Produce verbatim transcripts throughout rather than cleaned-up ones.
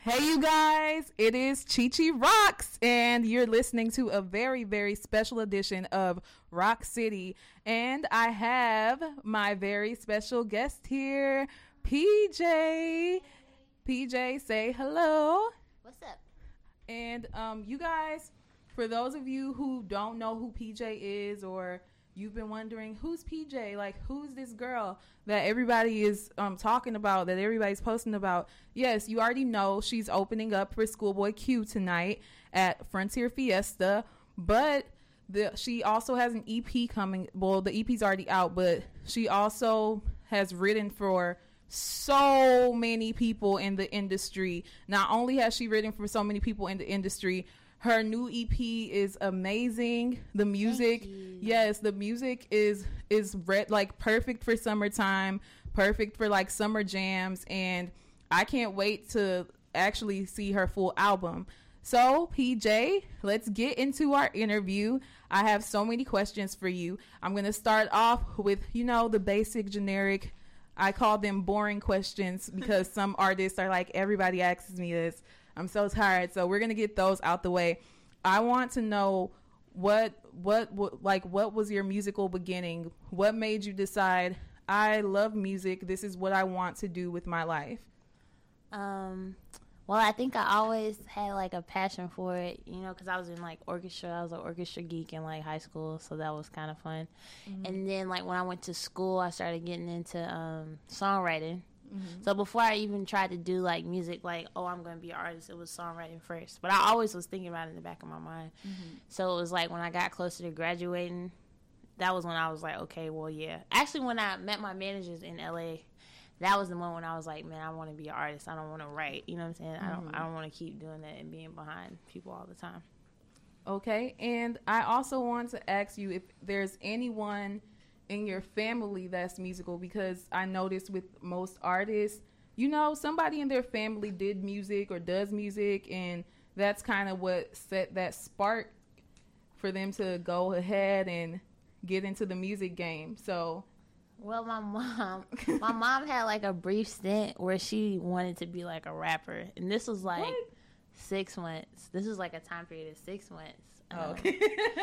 Hey, you guys, it is Chi Chi Rocks, and you're listening to a very, very special edition of Rock City. And I have my very special guest here, P J. P J, say hello. What's up? And um, you guys, for those of you who don't know who P J is, or you've been wondering, who's P J? Like, who's this girl that everybody is um, talking about, that everybody's posting about? Yes, you already know she's opening up for Schoolboy Q tonight at Frontier Fiesta. But the, she also has an E P coming. Well, the E P's already out, but she also has written for so many people in the industry. Not only has she written for so many people in the industry, her new E P is amazing. The music, yes, the music is is red, like perfect for summertime, perfect for like summer jams, and I can't wait to actually see her full album. So, P J, let's get into our interview. I have so many questions for you. I'm going to start off with, you know, the basic, generic, I call them boring questions because some artists are like, everybody asks me this. I'm so tired. So we're going to get those out the way. I want to know what, what, what, like, what was your musical beginning? What made you decide, I love music. This is what I want to do with my life? Um, well, I think I always had, like, a passion for it, you know, because I was in, like, orchestra. I was an orchestra geek in, like, high school, so that was kind of fun. Mm-hmm. And then, like, when I went to school, I started getting into um, songwriting. Mm-hmm. So before I even tried to do, like, music, like, oh, I'm going to be an artist, it was songwriting first. But I always was thinking about it in the back of my mind. Mm-hmm. So it was, like, when I got closer to graduating, that was when I was like, okay, well, yeah. Actually, when I met my managers in L A, that was the moment when I was like, man, I want to be an artist. I don't want to write. You know what I'm saying? Mm-hmm. I don't I don't want to keep doing that and being behind people all the time. Okay. And I also want to ask you if there's anyone in your family that's musical, because I noticed with most artists, you know, somebody in their family did music or does music, and that's kind of what set that spark for them to go ahead and get into the music game. So, well, my mom, my mom had like a brief stint where she wanted to be like a rapper, and this was like what? six months. This was like a time period of six months. Um, oh, okay.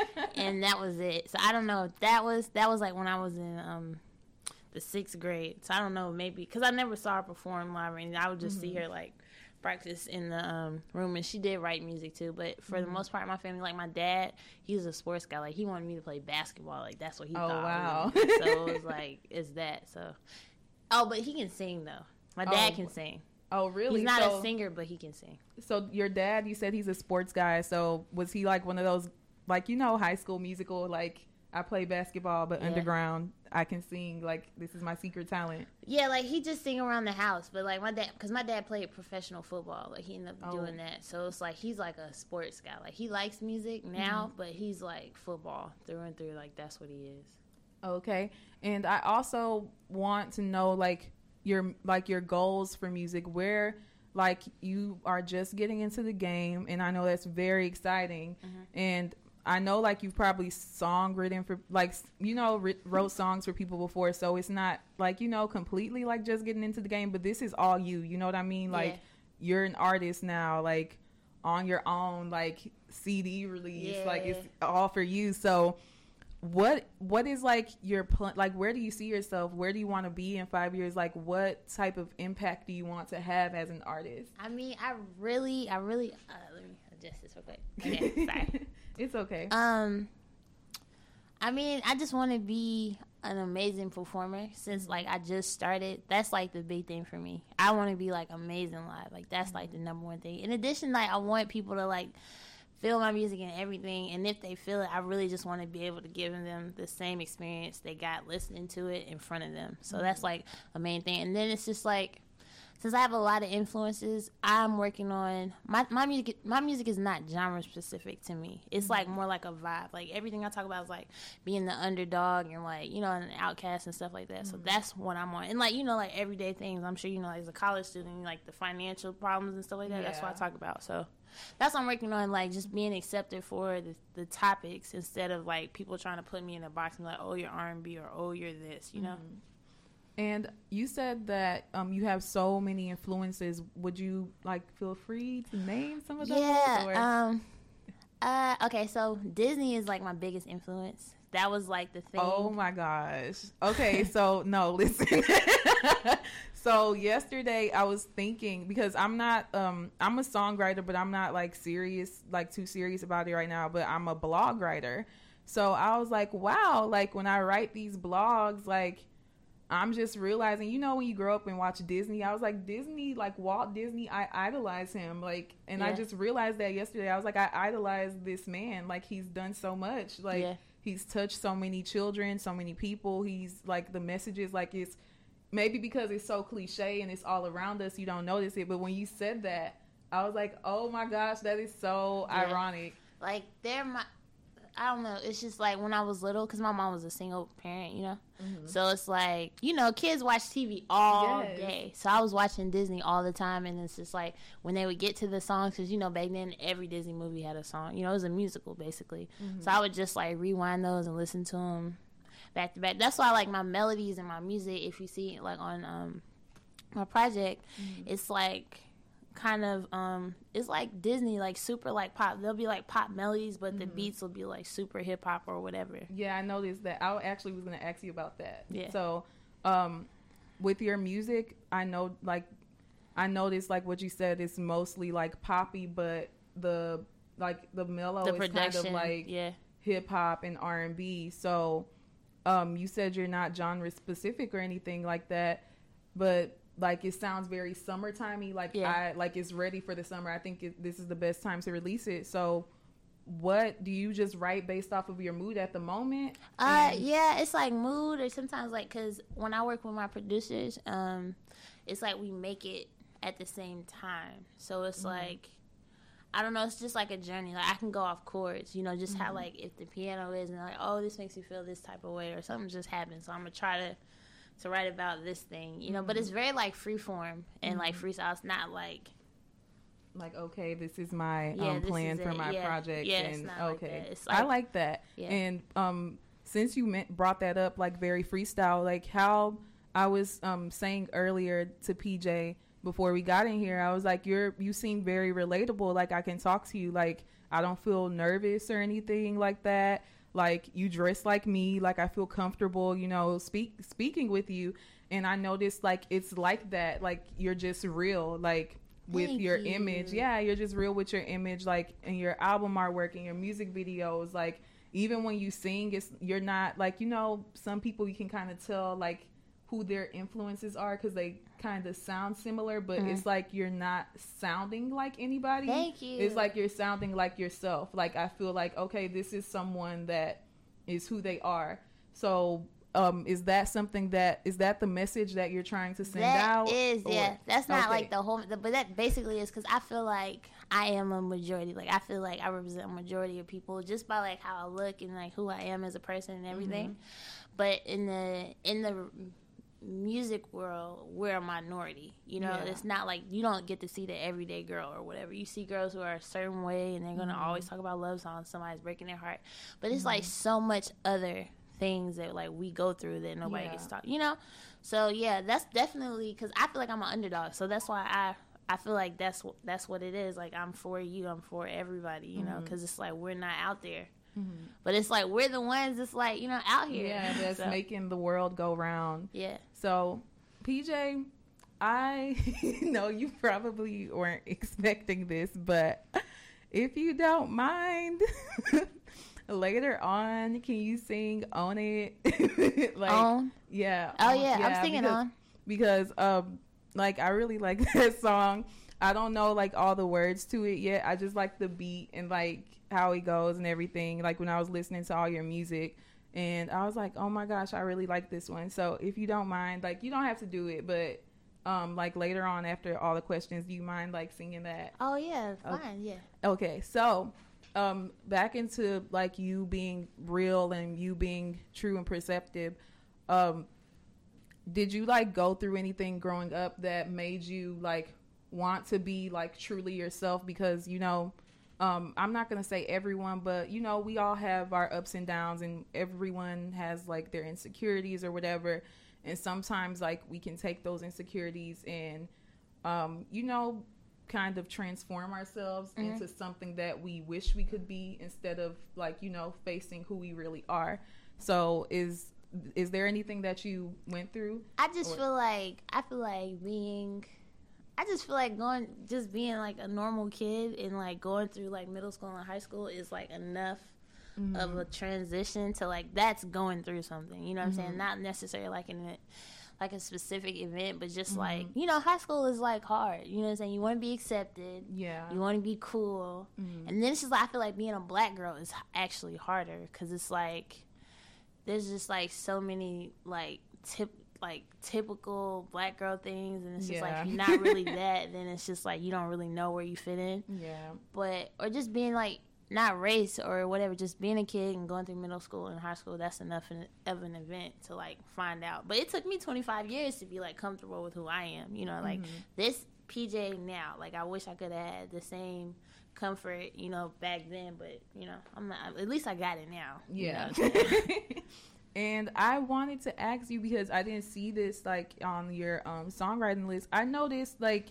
And that was it. So I don't know. That was that was like when I was in um the sixth grade. So I don't know, maybe because I never saw her perform live, and I would just mm-hmm. see her like practice in the um, room, and she did write music too. But for mm-hmm. the most part, my family, like my dad, he was a sports guy. Like he wanted me to play basketball. Like that's what he oh, thought. Oh wow! So it was like it's that. So oh, but he can sing though. My dad oh. can sing. Oh, really? He's not so, a singer, but he can sing. So your dad, you said he's a sports guy. So was he like one of those, like, you know, High School Musical, like, I play basketball, but yeah. underground, I can sing, like, this is my secret talent? Yeah, like, he just sing around the house. But, like, my dad, because my dad played professional football. Like, he ended up oh. doing that. So it's like, he's like a sports guy. Like, he likes music now, mm-hmm. but he's like football through and through. Like, that's what he is. Okay. And I also want to know, like, your like your goals for music, where like you are just getting into the game, and I know that's very exciting. Mm-hmm. And I know like you've probably song written for like you know writ- wrote songs for people before, so it's not like you know completely like just getting into the game, but this is all you you know what I mean? Like yeah. you're an artist now, like on your own, like C D release, yeah. like it's all for you. So What what is like your pl- like where do you see yourself? Where do you want to be in five years? Like what type of impact do you want to have as an artist? I mean, I really, I really. Uh, let me adjust this real quick. Okay, sorry. It's okay. Um, I mean, I just want to be an amazing performer. Since like I just started, that's like the big thing for me. I want to be like amazing live. Like that's like the number one thing. In addition, like I want people to like feel my music and everything, and if they feel it, I really just want to be able to give them the same experience they got listening to it in front of them. So mm-hmm. that's like a main thing. And then it's just like, since I have a lot of influences, I'm working on my my music. My music is not genre specific to me. It's mm-hmm. like more like a vibe. Like everything I talk about is like being the underdog and like you know an outcast and stuff like that. Mm-hmm. So that's what I'm on. And like you know like everyday things. I'm sure you know like as a college student, like the financial problems and stuff like that. Yeah. That's what I talk about. So that's what I'm working on, like just being accepted for the, the topics instead of like people trying to put me in a box and be like, oh, you're R and B or oh, you're this, you know. Mm-hmm. And you said that um, you have so many influences. Would you like feel free to name some of those? Yeah. Or? Um. Uh. Okay. So Disney is like my biggest influence. That was like the thing. Oh my gosh. Okay. So no, listen. So yesterday I was thinking, because I'm not, um, I'm a songwriter, but I'm not like serious, like too serious about it right now. But I'm a blog writer. So I was like, wow, like when I write these blogs, like. I'm just realizing, you know, when you grow up and watch Disney, I was like, Disney, like Walt Disney, I idolize him. Like, and yeah. I just realized that yesterday. I was like, I idolize this man. Like, he's done so much. Like, yeah. he's touched so many children, so many people. He's like, the messages, like, it's maybe because it's so cliche and it's all around us, you don't notice it. But when you said that, I was like, oh my gosh, that is so yeah. ironic. Like, they're my. I don't know. It's just like when I was little, because my mom was a single parent, you know? Mm-hmm. So it's like, you know, kids watch T V all yes. day. So I was watching Disney all the time. And it's just like when they would get to the songs, because, you know, back then every Disney movie had a song. You know, it was a musical, basically. Mm-hmm. So I would just like rewind those and listen to them back to back. That's why I like my melodies and my music. If you see it like on um, my project, mm-hmm. it's like... kind of um it's like Disney, like super like pop. There'll be like pop melodies, but mm-hmm. the beats will be like super hip hop or whatever. Yeah, I noticed that. I actually was going to ask you about that. Yeah. So um with your music, I know like I noticed like what you said is mostly like poppy, but the like the mellow the is kind of like yeah. hip hop and R and B. So um you said you're not genre specific or anything like that, but like it sounds very summertimey. Like yeah. I like it's ready for the summer. I think it, this is the best time to release it. So, what do you just write based off of your mood at the moment? Uh, and- yeah, it's like mood, or sometimes like because when I work with my producers, um, it's like we make it at the same time. So it's mm-hmm. like I don't know. It's just like a journey. Like I can go off chords, you know, just mm-hmm. how like if the piano is and like oh this makes me feel this type of way or something just happened. So I'm gonna try to. to write about this thing, you know, mm-hmm. but it's very like free form and mm-hmm. like freestyle. It's not like like okay, this is my yeah, um, plan for it. my yeah. project. Yeah, and it's not okay, like like, I like that. Yeah. And um, since you meant, brought that up, like very freestyle, like how I was um saying earlier to P J before we got in here, I was like, you're you seem very relatable. Like I can talk to you. Like I don't feel nervous or anything like that. Like you dress like me, like I feel comfortable, you know, speak speaking with you. And I noticed like it's like that, like you're just real, like with Thank your you. image. Yeah, you're just real with your image, like in your album artwork and your music videos. Like even when you sing, it's you're not like, you know, some people you can kind of tell like who their influences are because they kind of sound similar, but mm-hmm. it's like you're not sounding like anybody. Thank you. It's like you're sounding like yourself. Like I feel like, okay, this is someone that is who they are. So um is that something that is that the message that you're trying to send that out? That is, or? yeah. That's not okay. like the whole, but that basically is because I feel like I am a majority. Like I feel like I represent a majority of people just by like how I look and like who I am as a person and everything. Mm-hmm. But in the in the music world, we're a minority, you know. Yeah. It's not like you don't get to see the everyday girl or whatever. You see girls who are a certain way and they're gonna mm-hmm. always talk about love songs, somebody's breaking their heart, but it's mm-hmm. like so much other things that like we go through that nobody yeah. gets taught, you know. So yeah, that's definitely because I feel like I'm an underdog, so that's why I I feel like that's that's what it is. Like I'm for you, I'm for everybody, you mm-hmm. know, because it's like we're not out there. Mm-hmm. But it's like we're the ones that's like, you know, out here. Yeah, that's so. making the world go round. Yeah. So, P J, I know you probably weren't expecting this, but if you don't mind, later on, can you sing On It? like, on? Yeah. Oh, yeah, yeah, I'm singing because, On. Because, um, like, I really like that song. I don't know, like, all the words to it yet. I just like the beat and, like, how it goes and everything. Like, when I was listening to all your music, and I was like, oh, my gosh, I really like this one. So, if you don't mind, like, you don't have to do it, but, um, like, later on after all the questions, do you mind, like, singing that? Oh, yeah, fine, okay. yeah. Okay, so, um, back into, like, you being real and you being true and perceptive, um, did you, like, go through anything growing up that made you, like, want to be like truly yourself? Because, you know, um I'm not gonna say everyone, but you know, we all have our ups and downs and everyone has like their insecurities or whatever. And sometimes like we can take those insecurities and, um, you know, kind of transform ourselves mm-hmm. into something that we wish we could be instead of like, you know, facing who we really are. So is is there anything that you went through? I just or- feel like I feel like being I just feel like going just being like a normal kid and like going through like middle school and high school is like enough mm-hmm. of a transition to like that's going through something, you know what mm-hmm. I'm saying? Not necessarily like in it like a specific event, but just mm-hmm. like, you know, high school is like hard. You know what I'm saying? You want to be accepted. Yeah. You want to be cool. Mm-hmm. And then it's just like, I feel like being a black girl is actually harder because it's like, there's just like so many like tip, like typical black girl things. And it's just yeah. like, if you're not really that, then it's just like, you don't really know where you fit in. Yeah. But, or just being like, not race or whatever, just being a kid and going through middle school and high school, that's enough of an event to, like, find out. But it took me twenty-five years to be, like, comfortable with who I am, you know, like, mm-hmm. this P J now, like, I wish I could have had the same comfort, you know, back then, but, you know, I'm not, at least I got it now. Yeah. You know and I wanted to ask you, because I didn't see this, like, on your um, songwriting list, I noticed, like,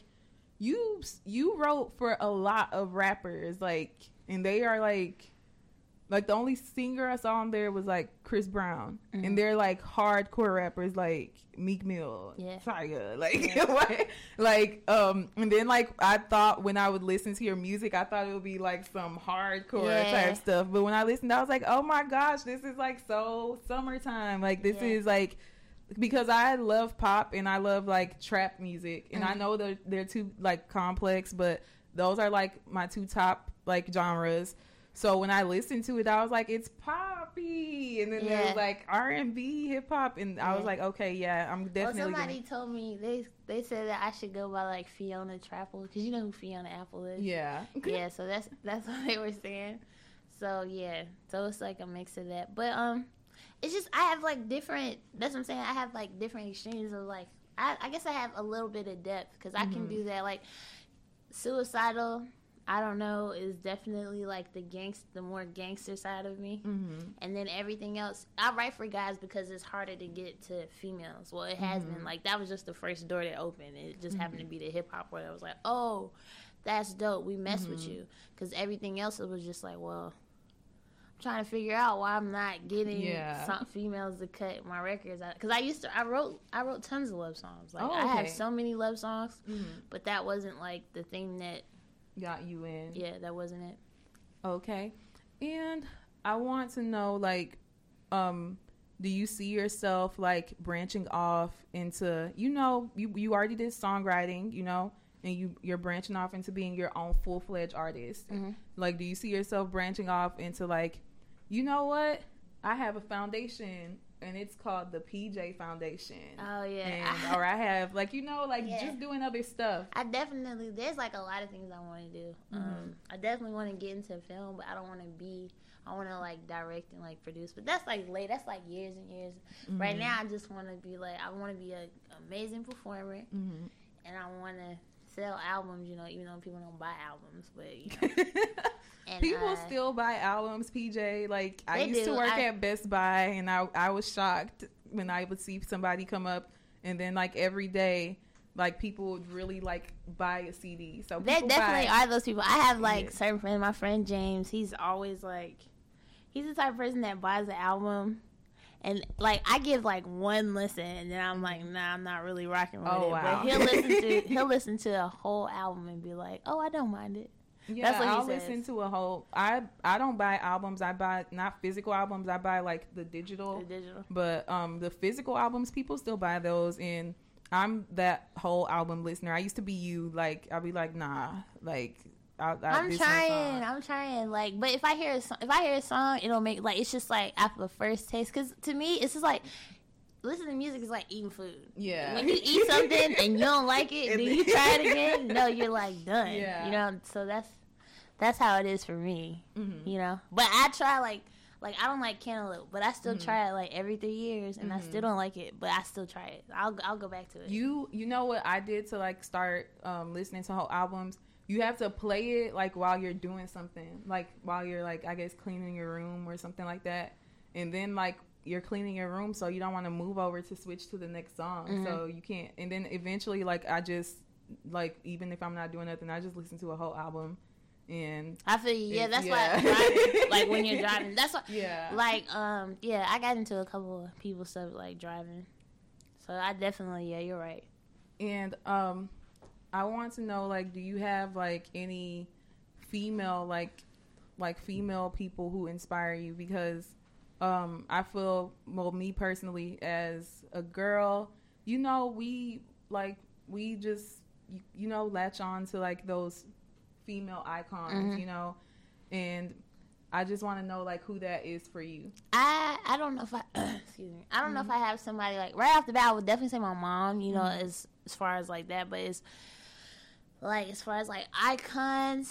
you you wrote for a lot of rappers, like, and they are like, like the only singer I saw on there was like Chris Brown, mm-hmm. and they're like hardcore rappers like Meek Mill, yeah, Tyga, like, yeah. like, um, and then like I thought when I would listen to your music, I thought it would be like some hardcore yeah. type stuff, but when I listened, I was like, oh my gosh, this is like so summertime, like this yeah. is like. Because I love pop and I love like trap music, and mm-hmm. I know they're they're too like complex, but those are like my two top like genres. So when I listened to it, I was like, it's poppy, and then yeah. there's like R and B, hip hop, and yeah. I was like, okay, yeah, I'm definitely. Well, somebody gonna... told me they they said that I should go by like Fiona Apple, because you know who Fiona Apple is. Yeah. yeah. So that's that's what they were saying. So yeah, so it's like a mix of that, but um. It's just, I have, like, different, that's what I'm saying, I have, like, different extremes of, like, I, I guess I have a little bit of depth, because I mm-hmm. can do that, like, Suicidal, I don't know, is definitely, like, the gangst, the more gangster side of me, mm-hmm. and then everything else, I write for guys because it's harder to get to females, well, it has mm-hmm. been, like, that was just the first door that opened, it just mm-hmm. happened to be the hip-hop where I was like, oh, that's dope, we mess mm-hmm. with you, because everything else, it was just like, well, trying to figure out why I'm not getting yeah. some females to cut my records out, because I used to I wrote I wrote tons of love songs, like oh, okay. I have so many love songs, mm-hmm. but that wasn't like the thing that got you in. Yeah, that wasn't it. Okay. And I want to know, like, um do you see yourself like branching off into, you know, you you already did songwriting, you know, and you, you're branching off into being your own full-fledged artist. Mm-hmm. Like, do you see yourself branching off into, like, you know what? I have a foundation, and it's called the P J Foundation. Oh, yeah. And, or I have, like, you know, like, yeah. just doing other stuff. I definitely, there's, like, a lot of things I want to do. Mm-hmm. Um, I definitely want to get into film, but I don't want to be, I want to, like, direct and, like, produce. But that's, like, late. That's, like, years and years. Mm-hmm. Right now, I just want to be, like, I want to be an amazing performer, mm-hmm. and I want to sell albums, you know, even though people don't buy albums, but, you know. And, people uh, still buy albums, P J. Like, I used do. to work I, at Best Buy, and I I was shocked when I would see somebody come up, and then, like, every day, like, people would really, like, buy a C D. So there definitely buy, are those people. I have, like, yeah. certain friends. My friend James, he's always, like, he's the type of person that buys an album, and, like, I give, like, one listen, and then I'm like, nah, I'm not really rocking with oh, it. Wow. But he'll listen to he'll listen to a whole album and be like, oh, I don't mind it. Yeah, That's what he I'll says. listen to a whole. I I don't buy albums. I buy not physical albums. I buy like the digital. The digital. But um, the physical albums, people still buy those, and I'm that whole album listener. I used to be you. Like, I'll be like, nah, like. I, I, I'm trying. I'm trying. Like, but if I hear a song, if I hear a song, it'll make like it's just like after the first taste. Because to me, it's just like. Listening to music is like eating food. Yeah. When you eat something and you don't like it, then you try it again. No, you're like done. Yeah. You know, so that's that's how it is for me. Mm-hmm. You know, but I try like like I don't like Cantaloupe, but I still mm-hmm. try it like every three years, and mm-hmm. I still don't like it, but I still try it. I'll I'll go back to it. You you know what I did to like start um, listening to whole albums? You have to play it like while you're doing something, like while you're like I guess cleaning your room or something like that, and then like. you're cleaning your room, so you don't want to move over to switch to the next song. Mm-hmm. So you can't. And then eventually, like, I just, like, even if I'm not doing nothing, I just listen to a whole album. And I feel you. Yeah, that's yeah. why driving, like, when you're driving, that's what, yeah. Like, um, yeah, I got into a couple of people stuff, like, driving. So I definitely, yeah, you're right. And um, I want to know, like, do you have, like, any female, like, like female people who inspire you? Because um, I feel, well, me personally, as a girl, you know, we, like, we just, you, you know, latch on to, like, those female icons, mm-hmm. you know, and I just want to know, like, who that is for you. I I don't know if I excuse me. I don't mm-hmm. know if I have somebody, like, right off the bat. I would definitely say my mom. You know, mm-hmm. as as far as like that, but it's like as far as like icons.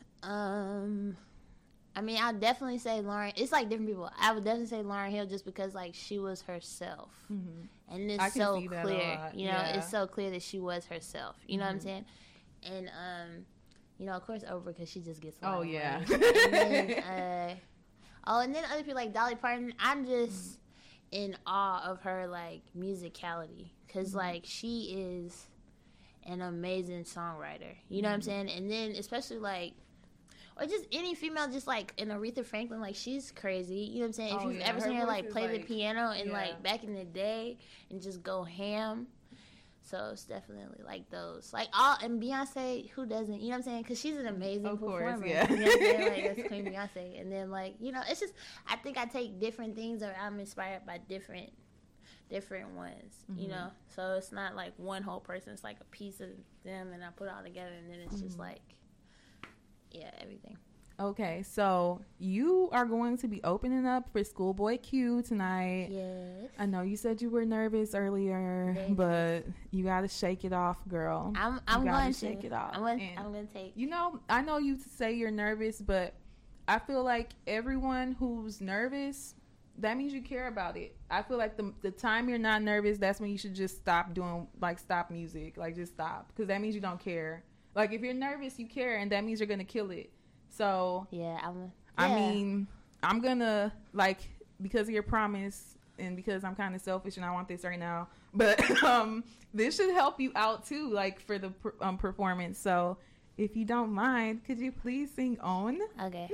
Um, I mean, I'll definitely say Lauryn. It's like different people. I would definitely say Lauryn Hill just because like she was herself, mm-hmm. and it's so clear. You know, yeah. it's so clear that she was herself. You know mm-hmm. what I'm saying? And um. You know, of course, Oprah, because she just gets. Oh yeah. And then, uh, oh, and then other people like Dolly Parton. I'm just mm-hmm. in awe of her like musicality, because mm-hmm. like she is an amazing songwriter. You know mm-hmm. what I'm saying? And then especially like, or just any female, just like an Aretha Franklin, like she's crazy. You know what I'm saying? If oh, you've yeah. ever her seen her like play like, the piano and yeah. like back in the day and just go ham. So it's definitely like those, like all, and Beyonce, who doesn't, you know what I'm saying? Because she's an amazing of performer. Course, yeah. You know what I'm saying? Like that's Queen Beyonce. And then like, you know, it's just, I think I take different things, or I'm inspired by different, different ones, mm-hmm. you know? So it's not like one whole person, it's like a piece of them and I put it all together and then it's mm-hmm. just like, yeah, everything. Okay, so you are going to be opening up for Schoolboy Q tonight. Yes. I know you said you were nervous earlier, Very but nervous. You got to shake it off, girl. I'm I'm going to shake it off. I'm going I'm going to take. You know, I know you say you're nervous, but I feel like everyone who's nervous, that means you care about it. I feel like the the time you're not nervous, that's when you should just stop doing, like, stop music, like just stop, because that means you don't care. Like if you're nervous, you care, and that means you're gonna kill it. So yeah, I'm, yeah. I mean, I'm gonna, like, because of your promise and because I'm kind of selfish and I want this right now, but um, this should help you out too, like for the um, performance. So if you don't mind, could you please sing On? Okay.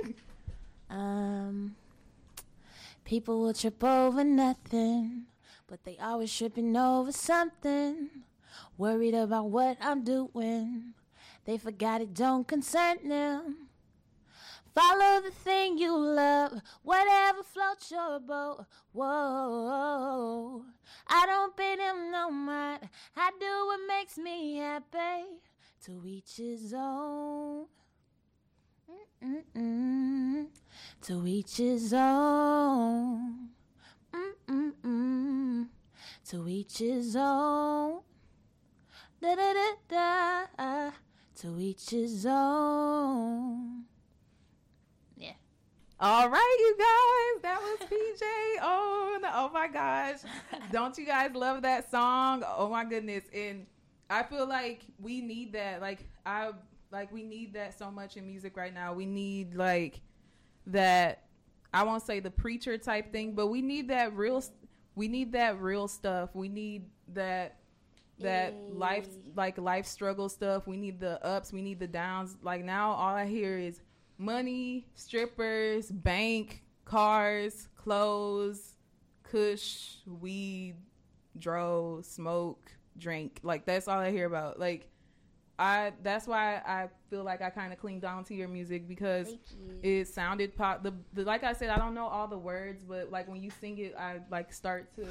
um, people will trip over nothing, but they always tripping over something. Worried about what I'm doing, they forgot it don't concern them. Follow the thing you love, whatever floats your boat. Whoa, I don't pay them no mind. I do what makes me happy. To each his own. Mm-mm-mm. To each his own. Mm-mm-mm. To each his own. Da-da-da-da. To each his own. Yeah. All right, you guys. That was P J On. Oh, my gosh. Don't you guys love that song? Oh, my goodness. And I feel like we need that. Like, I like we need that so much in music right now. We need, like, that, I won't say the preacher type thing, but we need that real, we need that real stuff. We need that, that hey. life, like, life struggle stuff. We need the ups. We need the downs. Like, now all I hear is money, strippers, bank, cars, clothes, kush, weed, dro, smoke, drink. Like, that's all I hear about. Like, I that's why I feel like I kind of clinged on to your music, because it sounded pop. The, the like I said, I don't know all the words, but like when you sing it, I like start to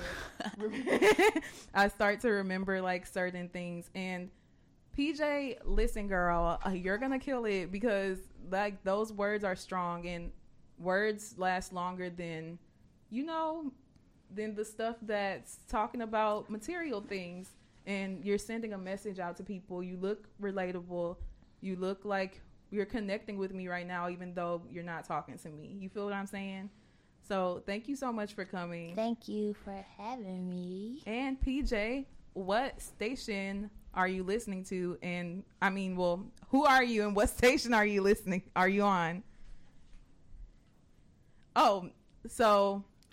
I start to remember like certain things. And P J, listen, girl, uh, you're gonna kill it, because like those words are strong, and words last longer than, you know, than the stuff that's talking about material things. And you're sending a message out to people. You look relatable. You look like you're connecting with me right now, even though you're not talking to me. You feel what I'm saying? So thank you so much for coming. Thank you for having me. And P J, what station are you listening to? And I mean, well, who are you and what station are you listening? Are you on? Oh, so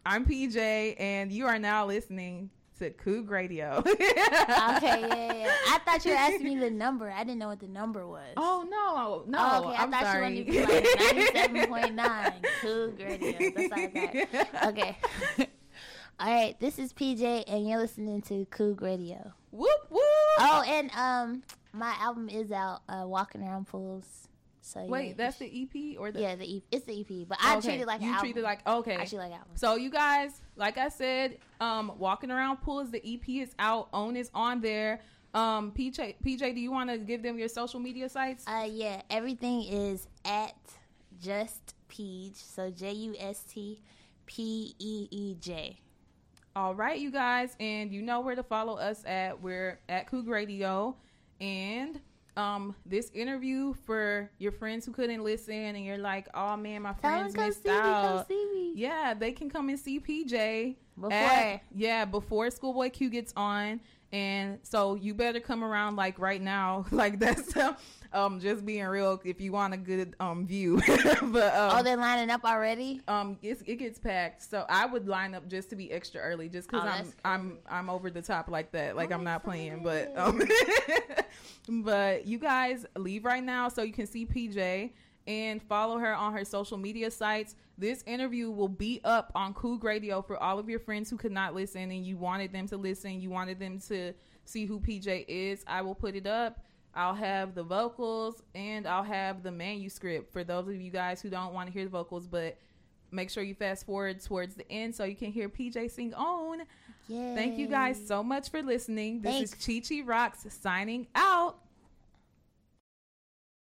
I'm P J, and you are now listening to Coug Radio. Okay, yeah, yeah. I thought you were asking me the number. I didn't know what the number was. Oh, no. No, oh, okay. I I'm thought sorry. you wanted to be like ninety-seven point nine Coug Radio. That's all I got. Okay. All right, this is P J, and you're listening to Coug Radio. Whoop, whoop. Oh, and um, my album is out, uh, Walking Around Pools. So Wait, yeah, that's the E P or the? Yeah, the E- it's the E P, but I okay. treat it like you an album. treat it like okay. I treat it like an album. So you guys, like I said, um, Walking Around Pools, the E P is out. Own is on there. Um, P J, P J, do you want to give them your social media sites? Uh, yeah, everything is at Just Peej, so J U S T P E E J. All right, you guys, and you know where to follow us at. We're at Coug Radio, and um, this interview for your friends who couldn't listen, and you're like, oh man, my friends Tell them, missed come see me, out. come see me. Yeah, they can come and see P J Before. at- yeah, before Schoolboy Q gets on, and so you better come around like right now, like that's um just being real if you want a good um view. But um, Oh, they're lining up already? um it's, it gets packed, so I would line up just to be extra early, just because Oh, I'm that's I'm I'm over the top like that, like I'm I'm not playing. excited. But um but you guys leave right now so you can see P J and follow her on her social media sites. This interview will be up on Coug Radio for all of your friends who could not listen and you wanted them to listen, you wanted them to see who P J is. I will put it up. I'll have the vocals and I'll have the manuscript for those of you guys who don't want to hear the vocals, but make sure you fast forward towards the end so you can hear P J sing on. Yay. Thank you guys so much for listening. This Thanks. is Chi Chi Rocks signing out.